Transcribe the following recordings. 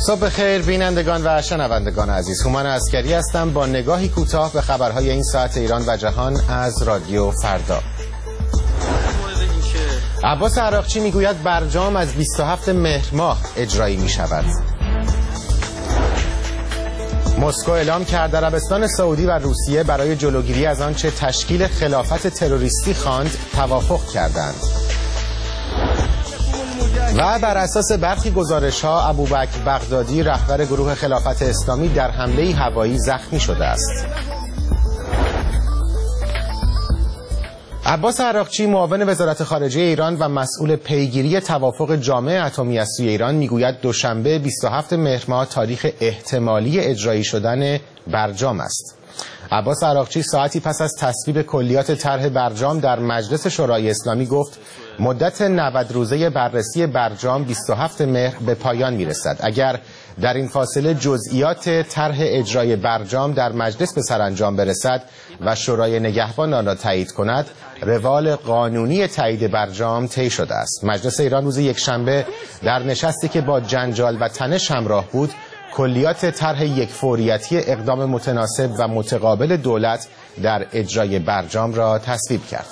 صبح خیر بینندگان و شنوندگان عزیز، هومن عسکری هستم با نگاهی کوتاه به خبرهای این ساعت ایران و جهان از رادیو فردا. عباس عراقچی میگوید برجام از 27 مهر ماه اجرایی می شود. مسکو اعلام کرد عربستان سعودی و روسیه برای جلوگیری از آنچه تشکیل خلافت تروریستی خواند توافق کردند. و بر اساس برخی گزارش‌ها ابوبکر بغدادی رهبر گروه خلافت اسلامی در حمله هوایی زخمی شده است. عباس عراقچی معاون وزارت خارجه ایران و مسئول پیگیری توافق جامع اتمی از سوی ایران میگوید دوشنبه 27 مهر ماه تاریخ احتمالی اجرایی شدن برجام است. عباس عراقچی ساعتی پس از تصویب کلیات طرح برجام در مجلس شورای اسلامی گفت مدت 90 روزه بررسی برجام 27 مهر به پایان میرسد. اگر در این فاصله جزئیات طرح اجرای برجام در مجلس به سرانجام برسد و شورای نگهبان آن را تایید کند، روال قانونی تایید برجام طی شده است. مجلس ایران روز یکشنبه در نشستی که با جنجال و تنش همراه بود، کلیات طرح یکفوریتی اقدام متناسب و متقابل دولت در اجرای برجام را تصویب کرد.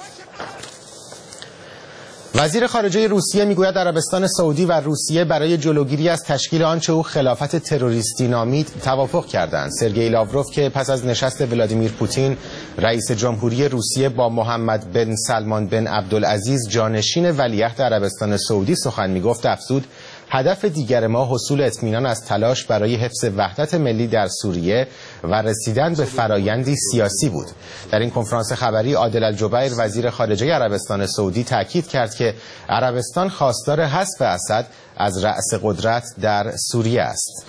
وزیر خارجه روسیه میگوید عربستان سعودی و روسیه برای جلوگیری از تشکیل آنچه او خلافت تروریستی نامید توافق کردند. سرگئی لاوروف که پس از نشست ولادیمیر پوتین رئیس جمهوری روسیه با محمد بن سلمان بن عبدالعزیز جانشین ولیعهد عربستان سعودی سخن میگفت افزود هدف دیگر ما حصول اطمینان از تلاش برای حفظ وحدت ملی در سوریه و رسیدن به فرایندی سیاسی بود. در این کنفرانس خبری عادل الجبیر وزیر خارجه عربستان سعودی تاکید کرد که عربستان خواستار حذف اسد از رأس قدرت در سوریه است.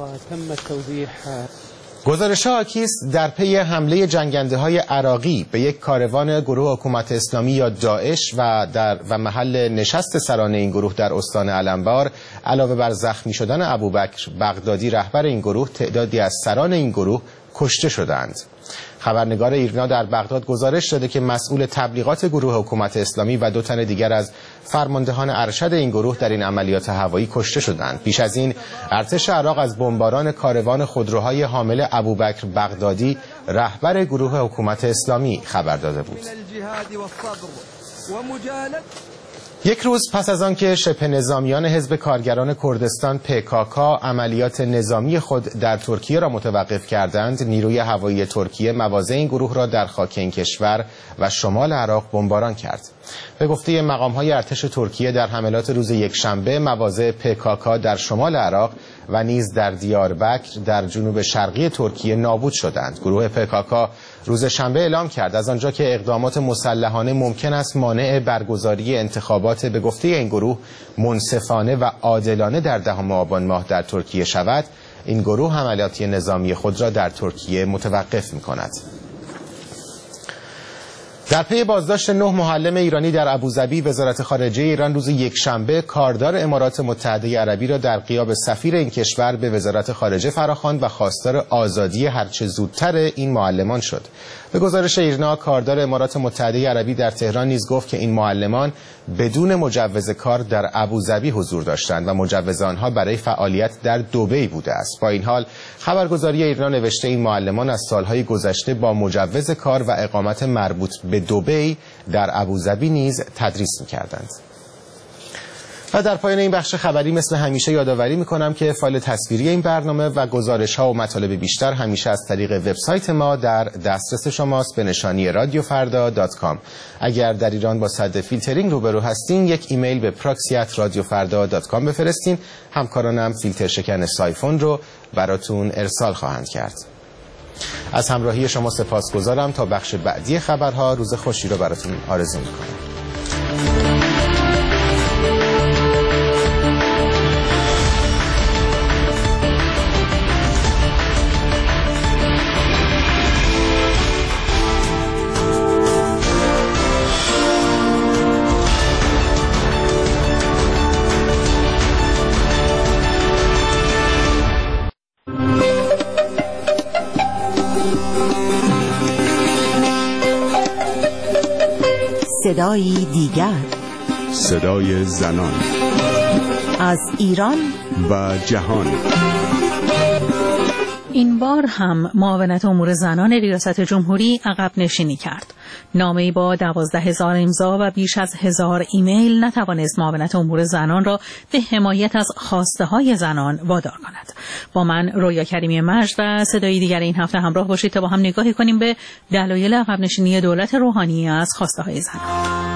گزارش‌ها حاکی است در پی حمله جنگنده‌های عراقی به یک کاروان گروه حکومت اسلامی یا داعش و محل نشست سران این گروه در استان علمبار، علاوه بر زخمی شدن ابوبکر بغدادی رهبر این گروه، تعدادی از سران این گروه کشته شدند. خبرنگار ایرنا در بغداد گزارش داده که مسئول تبلیغات گروه حکومت اسلامی و 2 تن دیگر از فرماندهان ارشد این گروه در این عملیات هوایی کشته شدند. پیش از این ارتش عراق از بمباران کاروان خودروهای حامل ابوبکر بغدادی رهبر گروه حکومت اسلامی خبر داده بود. یک روز پس از آنکه شبه نظامیان حزب کارگران کردستان PKK عملیات نظامی خود در ترکیه را متوقف کردند، نیروی هوایی ترکیه مواضع این گروه را در خاک این کشور و شمال عراق بمباران کرد. به گفته مقام‌های ارتش ترکیه در حملات روز یکشنبه مواضع PKK در شمال عراق و نیز در دیاربکر در جنوب شرقی ترکیه نابود شدند. گروه PKK روز شنبه اعلام کرد از آنجا که اقدامات مسلحانه ممکن است مانع برگزاری انتخابات به گفته این گروه منصفانه و عادلانه در 10 آبان ماه در ترکیه شود، این گروه حملات نظامی خود را در ترکیه متوقف می‌کند. در پی بازداشت 9 معلم ایرانی در ابوظبی، وزارت خارجه ایران روز یکشنبه کاردار امارات متحده عربی را در غیاب سفیر این کشور به وزارت خارجه فراخواند و خواستار آزادی هرچه زودتر این معلمان شد. به گزارش ایرنا، کاردار امارات متحده عربی در تهران نیز گفت که این معلمان بدون مجوز کار در ابوظبی حضور داشتند و مجوز آنها برای فعالیت در دبی بوده است. با این حال خبرگزاری ایرنا نوشته این معلمان از سالهای گذشته با مجوز کار و اقامت مربوط به دبی در ابوظبی نیز تدریس می‌کردند. و در پایان این بخش خبری مثل همیشه یادآوری می‌کنم که فایل تصویری این برنامه و گزارش‌ها و مطالب بیشتر همیشه از طریق وبسایت ما در دسترس شماست به نشانی radiofarda.com. اگر در ایران با سد فیلترینگ روبرو هستین، یک ایمیل به proxy@radiofarda.com بفرستین. همکارانم فیلتر شکن سایفون رو براتون ارسال خواهند کرد. از همراهی شما سپاسگزارم. تا بخش بعدی خبرها، روز خوشی رو براتون آرزو می‌کنم. صدایی دیگر، صدای زنان. از ایران و جهان. این بار هم معاونت امور زنان ریاست جمهوری عقب نشینی کرد. نامه‌ای با 12,000 امضا و بیش از 1000 ایمیل نتوانست معاونت امور زنان را به حمایت از خواسته‌های زنان وادار کند. با من رویا کریمی مجد و صدای دیگر این هفته همراه باشید تا با هم نگاهی کنیم به دلایل عقب نشینی دولت روحانی از خواسته‌های زنان.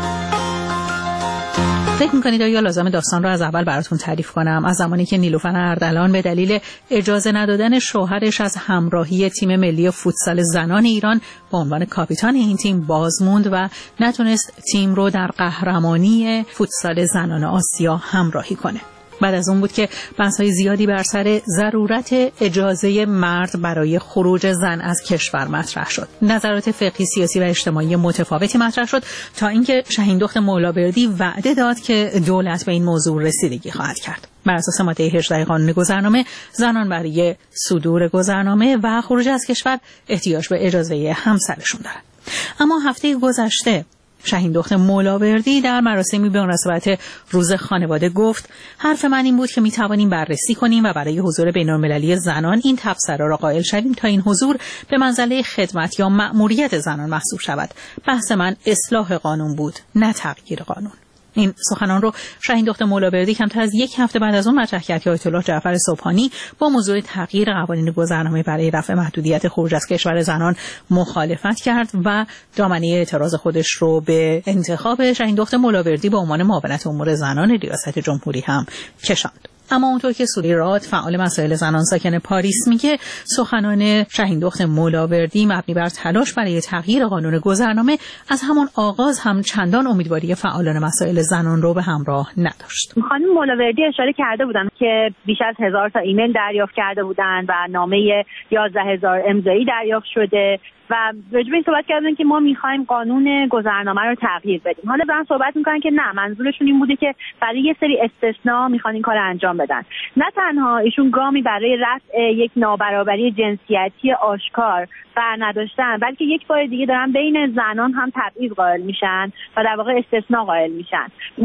فکر می‌کنید آیا لازم داستان رو از اول براتون تعریف کنم؟ از زمانی که نیلوفر اردلان به دلیل اجازه ندادن شوهرش از همراهی تیم ملی فوتسال زنان ایران به عنوان کاپیتان این تیم بازموند و نتونست تیم رو در قهرمانی فوتسال زنان آسیا همراهی کنه. بعد از اون بود که بحث‌های زیادی بر سر ضرورت اجازه مرد برای خروج زن از کشور مطرح شد. نظرات فقهی، سیاسی و اجتماعی متفاوتی مطرح شد تا اینکه شهیندخت مولاوردی وعده داد که دولت به این موضوع رسیدگی خواهد کرد. بر اساس ماده 18 قانون گذرنامه، زنان برای صدور گذرنامه و خروج از کشور احتیاج به اجازه همسرشون دارند. اما هفته گذشته شهیندخت مولاوردی در مراسمی به مناسبت روز خانواده گفت حرف من این بود که می توانیم بررسی کنیم و برای حضور بین‌المللی زنان این تبصره را قائل شویم تا این حضور به منزله خدمت یا مأموریت زنان محسوب شود. بحث من اصلاح قانون بود، نه تغییر قانون. این سخنان رو شهیندخت مولاوردی کمتر از یک هفته بعد از اون مطرح کرد که آیت الله جعفر سبحانی با موضوع تغییر قوانین گذرنامه برای رفع محدودیت خروج از کشور زنان مخالفت کرد و دامنه اعتراض خودش رو به انتخاب شهیندخت مولاوردی به عنوان معاونت امور زنان ریاست جمهوری هم کشاند. اما اونطور که سوری راد فعال مسائل زنان ساکن پاریس میگه سخنان شهیندخت مولاوردی مبنی بر تلاش برای تغییر قانون گذرنامه از همون آغاز هم چندان امیدواری فعالان مسائل زنان رو به همراه نداشت. خانم مولاوردی اشاره کرده بودن که بیش از 1000 تا ایمیل دریافت کرده بودن و نامه 11,000 امضایی دریافت شده و راجع به این صحبت کردن که ما می‌خوایم قانون گذرنامه رو تغییر بدیم. حالا دارن صحبت می‌کنن که نه، منظورشون این بوده که برای یه سری استثناء می‌خوان این کارو انجام بدن. نه تنها ایشون گامی برای رفع یک نابرابری جنسیتی آشکار بر نداشتن، بلکه یک بار دیگه دارن بین زنان هم تبعیض قائل میشن و در واقع استثناء قائل میشن.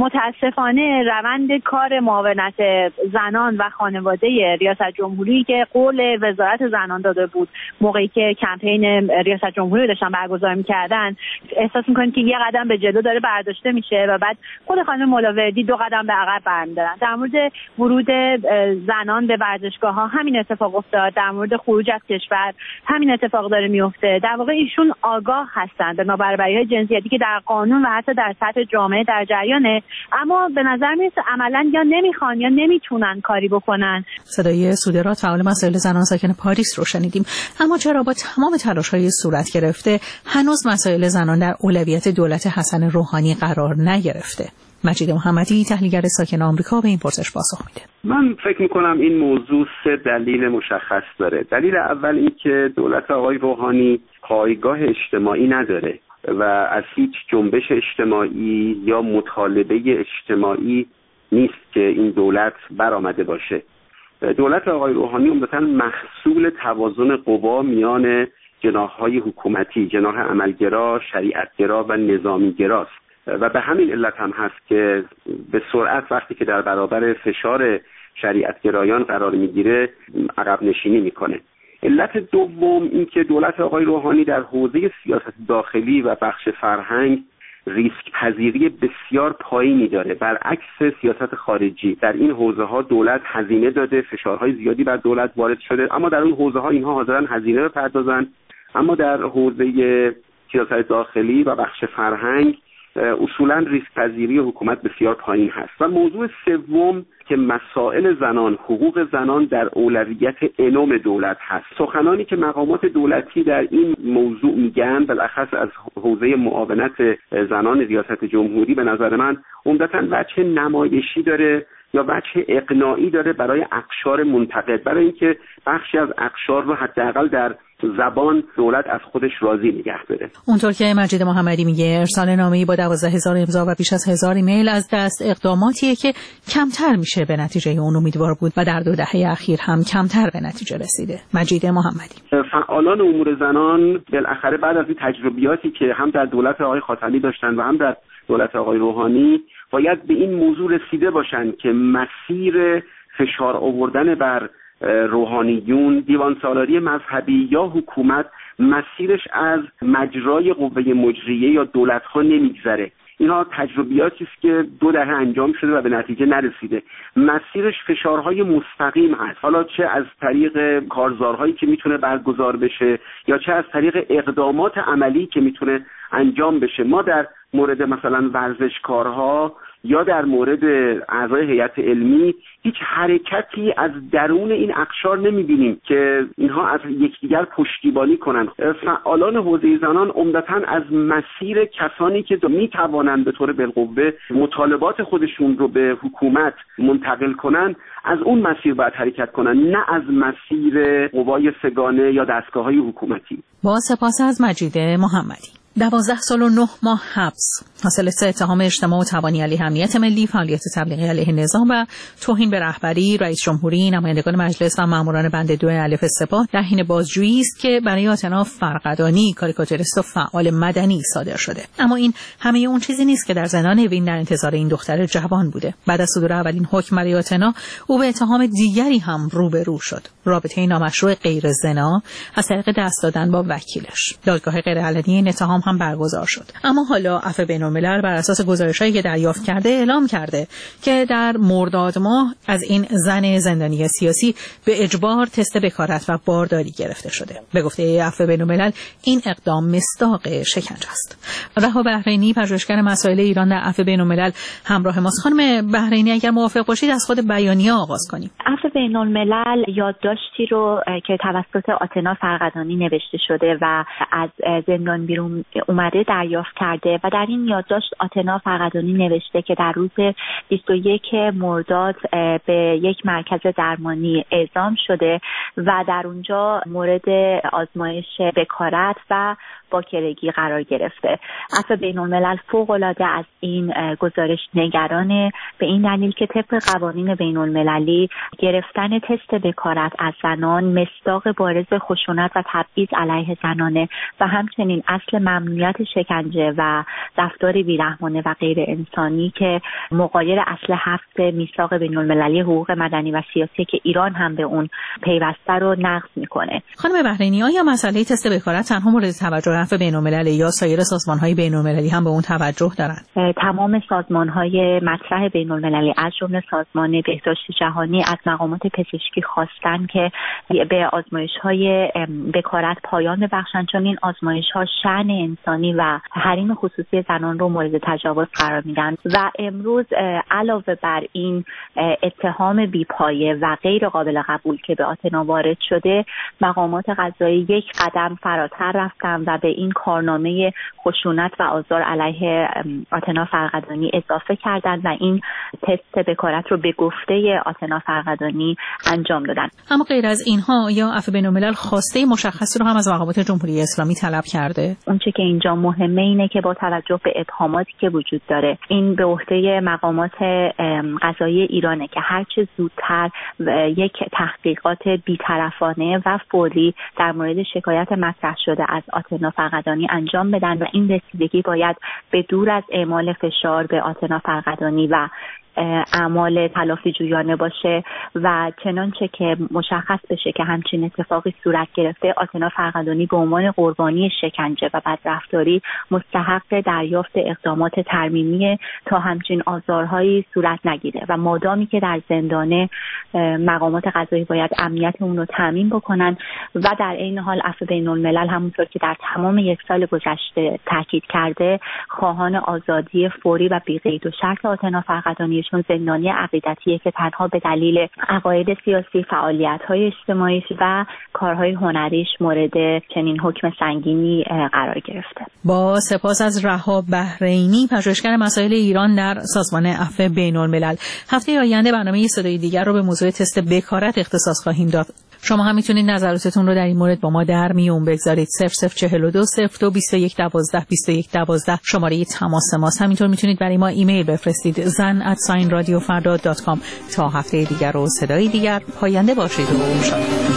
متاسفانه روند کار معاونت زنان و خانواده ریاست جمهوری که قول وزارت زنان داده بود موقعی که کمپین ریاست جمهوری داشتن برگزار می‌کردن، احساس می‌کنیم که یه قدم به جلو داره برداشته میشه و بعد خود خانم مولاوردی 2 قدم به عقب برمی‌دارن. در مورد ورود زنان به ورزشگاه‌ها همین اتفاق افتاد، در مورد خروج از کشور همین اتفاق داره میفته. در واقع ایشون آگاه هستند به نابرابری‌های جنسیتی که در قانون و حتی در سطح جامعه در جریانه، اما به نظر میاد عملاً یا نمیخوان یا نمیتونن کاری بکنن. صدای سودرات فعال مسائل زنان ساکن پاریس رو شنیدیم. اما چرا با تمام تلاش‌های صورت گرفته هنوز مسائل زنان در اولویت دولت حسن روحانی قرار نگرفته؟ مجید محمدی تحلیلگر ساکن آمریکا به این پرسش پاسخ میده. من فکر میکنم این موضوع 3 دلیل مشخص داره. دلیل اول این که دولت آقای روحانی پایگاه اجتماعی نداره و از هیچ جنبش اجتماعی یا مطالبه اجتماعی نیست که این دولت برآمده باشه. دولت آقای روحانی عمدتاً محصول توازن قوا میان جناح‌های حکومتی، جناح عملگرا، شریعتگرا و نظامیگراست و به همین علت هم هست که به سرعت وقتی که در برابر فشار شریعتگرایان قرار میگیره عقب نشینی میکنه. علت دوم این که دولت آقای روحانی در حوزه سیاست داخلی و بخش فرهنگ ریسک پذیری بسیار پایینی داره، برعکس سیاست خارجی. در این حوزه ها دولت هزینه داده، فشارهای زیادی بر دولت وارد شده، اما در اون حوزه ها اینها حاضرن هزینه بپردازن. اما در حوزه سیاست داخلی و بخش فرهنگ اصولا ریسک پذیری حکومت بسیار پایین هست. و موضوع سوم که مسائل زنان، حقوق زنان در اولویت انوم دولت هست. سخنانی که مقامات دولتی در این موضوع میگن، بالاخص از حوزه معاونت زنان ریاست جمهوری، به نظر من عمدتاً وجه نمایشی داره یا وجه اقناعی داره برای اقشار منتقد، برای اینکه بخشی از اقشار رو حداقل در زبان دولت از خودش راضی نگه داره. اونطور که مجید محمدی میگه ارسال نامه‌ای با 12,000 امضا و بیش از 1000 ایمیل از دست اقداماتیه که کمتر میشه به نتیجه اون امیدوار بود و در 2 دهه اخیر هم کمتر به نتیجه رسیده. مجید محمدی: فعالان امور زنان بالاخره بعد از این تجربیاتی که هم در دولت آقای خاتمی داشتن و هم در دولت آقای روحانی باید به این موضوع رسیده باشن که مسیر فشار آوردن بر روحانیون، دیوان سالاری مذهبی یا حکومت مسیرش از مجرای قوه مجریه یا دولت‌ها نمیگذره. اینها تجربیاتی است که 2 دهه انجام شده و به نتیجه نرسیده. مسیرش فشارهای مستقیم هست، حالا چه از طریق کارزارهایی که میتونه برگزار بشه یا چه از طریق اقدامات عملی که میتونه انجام بشه. ما در مورد مثلا ورزشکارها یا در مورد اعضای هیئت علمی هیچ حرکتی از درون این اقشار نمیبینیم که اینها از یکدیگر پشتیبانی کنند. فعالان حوزه زنان عمدتاً از مسیر کسانی که میتوانند به طور بالقوه مطالبات خودشون رو به حکومت منتقل کنند از اون مسیر باید حرکت کنند، نه از مسیر قوای سگانه یا دستگاه‌های حکومتی. با سپاس از مجید محمدی. 12 سال و 9 ماه حبس حاصل 3 اتهام اجتماع و تبانی علیه امنیت ملی، فعالیت تبلیغی علیه نظام و توهین به رهبری، رئیس جمهوری، نمایندگان مجلس و ماموران بند 2 الف سپاه در حین بازجویی است که برای آتنا فرقدانی، کاریکاتوریست و فعال مدنی صادر شده. اما این همه اون چیزی نیست که در زندان اوین در انتظار این دختر جوان بوده. بعد از صدور اولین حکم برای آتنا، او به اتهام دیگری هم روبرو شد: رابطه نامشروع غیر زنا از طریق دست دادن با وکیلش. دادگاه غیرعلنی این اتهام هم برگزار شد. اما حالا عفو بین‌الملل بر اساس گزارش‌هایی که دریافت کرده اعلام کرده که در مرداد ماه از این زن زندانی سیاسی به اجبار تست بکارت و بارداری گرفته شده. به گفته عفو بین‌الملل این اقدام مصداق شکنجه است. رها بحرینی، پژوهشگر مسائل ایران در عفو بین‌الملل، همراه ماست. خانم بحرینی، اگر موافق باشید از خود بیانیه آغاز کنیم. عفو بین‌الملل یادداشتی رو که توسط آتنا فرقدانی نوشته شده و از زندان بیرون اومده دریافت کرده و در این یادداشت آتنا فرقدانی نوشته که در روز 21 مرداد به یک مرکز درمانی اعزام شده و در اونجا مورد آزمایش بکارت و باکرگی قرار گرفته. عفو بین‌الملل فوق‌العاده از این گزارش نگرانه، به این دلیل که طبق قوانین بین‌المللی گرفتن تست بکارت از زنان مصداق بارز خشونت و تبعیض علیه زنانه و همچنین اصل ممنوعیت شکنجه و رفتار بیرحمانه و غیر انسانی که مغایر اصل 7 میثاق بین‌المللی حقوق مدنی و سیاسی که ایران هم به اون پیوسته رو نقض میکنه. خانم بحرینی، آیا مسئله تست بکارت تنها مورد توجه عفو بین‌المللی یا سایر سازمان‌های بین‌المللی هم به اون توجه دارند؟ تمام سازمان‌های مطرح بین‌المللی از جمله سازمان بهداشت جهانی از مقامات پزشکی خواستن که به آزمایش‌های بکارت پایان ببخشند، چون این آزمایش‌ها شأن انسانی و حریم خصوصی زنان رو مورد تجاوز قرار میدن و امروز علاوه بر این اتهام بی‌پایه و غیر قابل قبول که به آتنا وارد شده، مقامات قضایی یک قدم فراتر رفتن و به این کارنامه خشونت و آزار علیه آتنا فرقدانی اضافه کردند و این تست بکارت رو به گفته آتنا فرقدانی انجام دادن. اما غیر از اینها یا عفو بین‌الملل خواسته مشخصی رو هم از مقامات جمهوری اسلامی طلب کرده؟ اونچه که اینجا مهمه اینه که با توجه به ابهاماتی که وجود داره، این به عهده مقامات قضایی ایرانه که هر چه زودتر یک تحقیقات بی‌طرفانه و فوری در مورد شکایت مطرح شده از آتنا فرقدانی انجام بدن و این رسیدگی باید به دور از اعمال فشار به آتنا فرقدانی و اعمال تلافی جویانه باشه و چنانچه که مشخص بشه که همچین اتفاقی صورت گرفته، آتنا فرقدانی به عنوان قربانی شکنجه و بدرفتاری مستحق دریافت اقدامات ترمیمی تا همچین آزارهایی صورت نگیره و مادامی که در زندانه مقامات قضایی باید امنیت اون رو تامین بکنن و در عین حال عفو بین‌الملل همونطور که در تمام 1 سال گذشته تاکید کرده خواهان آزادی فوری و بی‌قید و شرط آتنا فرقدانی، چون زندانی عقیدتیه که تنها به دلیل عقاید سیاسی، فعالیت‌های اجتماعی و کارهای هنریش مورد چنین حکم سنگینی قرار گرفته. با سپاس از رها بحرینی، پژوهشگر مسائل ایران در سازمان عفو بین‌الملل. هفته آینده برنامه صدای دیگر رو به موضوع تست بکارت اختصاص خواهیم داد. شما هم میتونید نظراتتون رو در این مورد با ما در میون بگذارید. 0042 02 21 12 21 12 شماره تماس ماست. همینطور میتونید برای ما ایمیل بفرستید zan@radiofarda.com. تا هفته دیگر و صدای دیگر پاینده باشید و شاد.